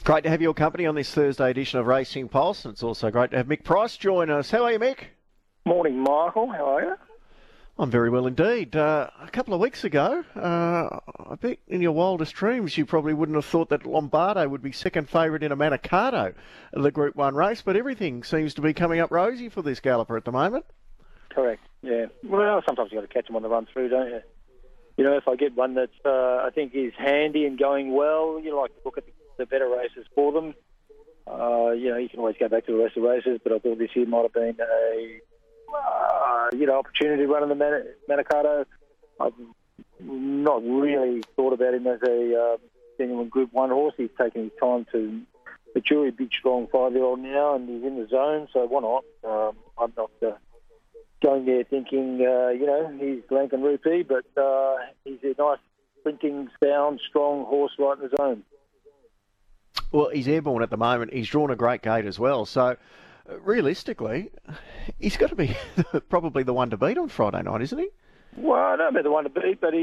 Great to have your company on this Thursday edition of Racing Pulse, and it's also great to have Mick Price join us. How are you, Mick? Morning, Michael. How are you? I'm very well indeed. A couple of weeks ago, I bet in your wildest dreams you probably wouldn't have thought that Lombardo would be second favourite in a Manikato, the Group 1 race, but everything seems to be coming up rosy for this galloper at the moment. Correct, yeah. Well, sometimes you've got to catch them on the run through, don't you? You know, if I get one that I think is handy and going well, you like to look at the better races for them. You know, you can always go back to the rest of the races, but I thought this year might have been a opportunity running the Manikato. I've not really thought about him as a genuine Group 1 horse. He's taken his time to mature. He's a big, strong 5-year-old now, and he's in the zone, so why not? I'm not going there thinking, he's Lankan Rupee, but he's a nice, sprinting, sound, strong horse right in the zone. Well, he's airborne at the moment. He's drawn a great gate as well. So, realistically, he's got to be probably the one to beat on Friday night, isn't he? Well, I don't know the one to beat, but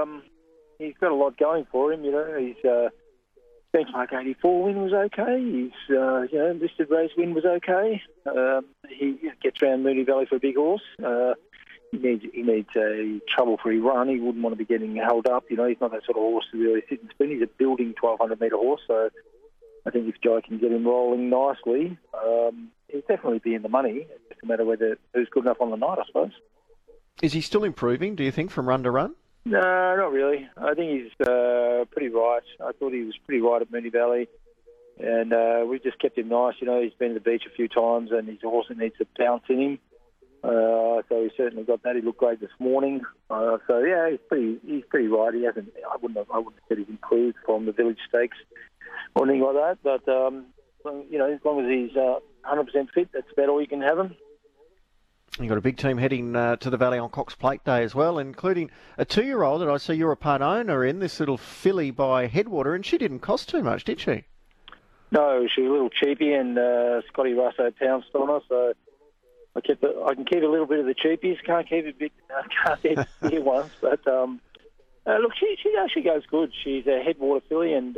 he's got a lot going for him. You know, he's benchmark 84 win was okay. His listed race win was okay. He gets around Moonee Valley for a big horse. He needs a trouble-free run. He wouldn't want to be getting held up. You know, he's not that sort of horse to really sit and spin. He's a building 1,200-metre horse, so I think if Jai can get him rolling nicely, he'll definitely be in the money. It's just a matter whether who's good enough on the night, I suppose. Is he still improving, do you think, from run to run? No, not really. I think he's pretty right. I thought he was pretty right at Moonee Valley. And we've just kept him nice. You know, he's been to the beach a few times and he's a horse that needs a bounce in him. So he's certainly got that. He looked great this morning. So yeah, he's pretty right. He hasn't. I wouldn't have said he's improved from the Village Stakes or anything like that. But as long as he's 100% fit, that's about all you can have him. You've got a big team heading to the Valley on Cox Plate Day as well, including a 2-year-old that I see you're a part owner in, this little filly by Headwater, and she didn't cost too much, did she? No, she was a little cheapie, and Scotty Russo pounced on her, so I can keep a little bit of the cheapies, can't keep the big ones, but look, she actually goes good. She's a Headwater filly and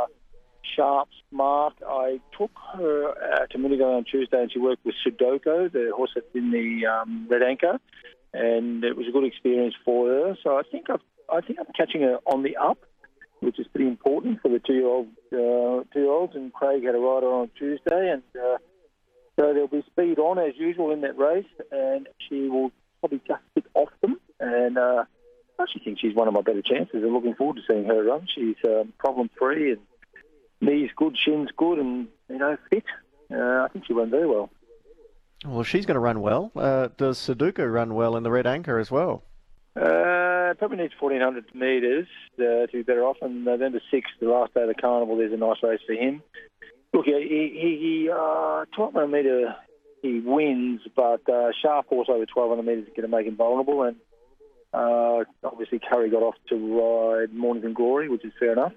sharp, smart. I took her to Moonee Valley on Tuesday, and she worked with Sudoku, the horse that's in the Red Anchor, and it was a good experience for her. So I think I'm catching her on the up, which is pretty important for the two-year-olds. And Craig had a rider on Tuesday, and so there'll be speed on as usual in that race, and she will probably just sit off them. And I actually think she's one of my better chances. I'm looking forward to seeing her run. She's problem-free and knees good, shins good, and fit. I think she ran very well. Well, if she's going to run well, does Sudoku run well in the Red Anchor as well? Probably needs 1,400 metres to be better off. And November 6th, the last day of the carnival, there's a nice race for him. Look, he 1,200 metre he wins, but sharp horse over 1,200 metres is going to make him vulnerable. And obviously Curry got off to ride Mornington Glory, which is fair enough.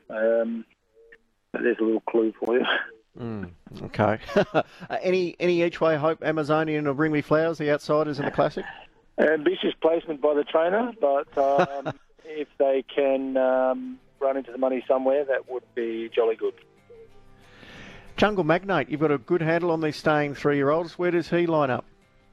There's a little clue for you. Okay. Any each way hope Amazonian will bring me flowers, the outsiders in the Classic? Ambitious placement by the trainer, but if they can run into the money somewhere, that would be jolly good. Jungle Magnate, you've got a good handle on these staying 3-year-olds. Where does he line up?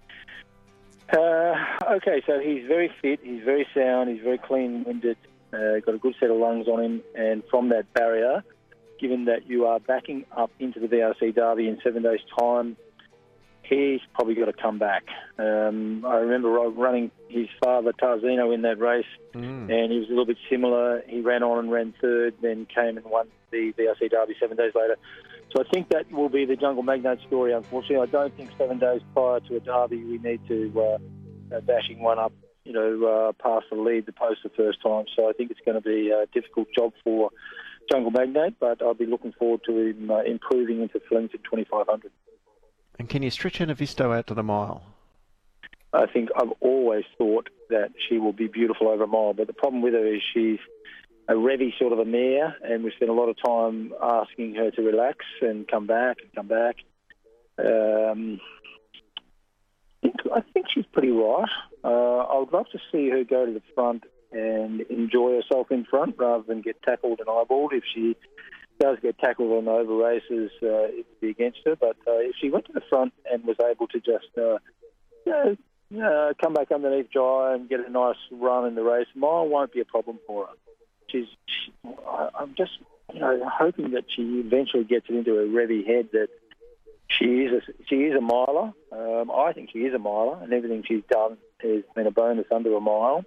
Okay, so he's very fit, he's very sound, he's very clean-winded, got a good set of lungs on him, and from that barrier, given that you are backing up into the VRC Derby in 7 days' time, he's probably got to come back. I remember running his father, Tarzino, in that race, and he was a little bit similar. He ran on and ran third, then came and won the VRC Derby 7 days later. So I think that will be the Jungle Magnate story, unfortunately. I don't think 7 days prior to a Derby we need to dashing one up, past the lead, the post the first time. So I think it's going to be a difficult job for Jungle Magnate, but I'll be looking forward to him improving into Flemington 2,500. And can you stretch Anna Visto out to the mile? I think I've always thought that she will be beautiful over a mile, but the problem with her is she's a revy sort of a mare, and we spent a lot of time asking her to relax and come back. I think she's pretty right. I would love to see her go to the front and enjoy herself in front rather than get tackled and eyeballed if she does get tackled on over races, it would be against her. But if she went to the front and was able to just come back underneath dry and get a nice run in the race, mile won't be a problem for her. I'm just hoping that she eventually gets it into her revvy head that she is a miler. I think she is a miler, and everything she's done has been a bonus under a mile.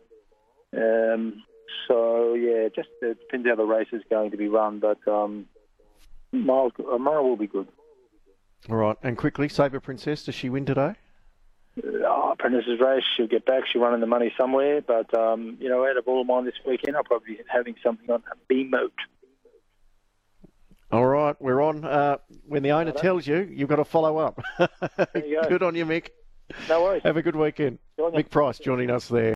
So yeah, just depends how the race is going to be run, but a mile will be good. All right, and quickly, Sabre Princess, does she win today? Princess's race, she'll get back. She'll run in the money somewhere, but out of all of mine this weekend, I'll probably be having something on B-Moat. All right, we're on. When the owner tells you, you've got to follow up. There you go. Good on you, Mick. No worries. Have a good weekend. Mick Price joining us there.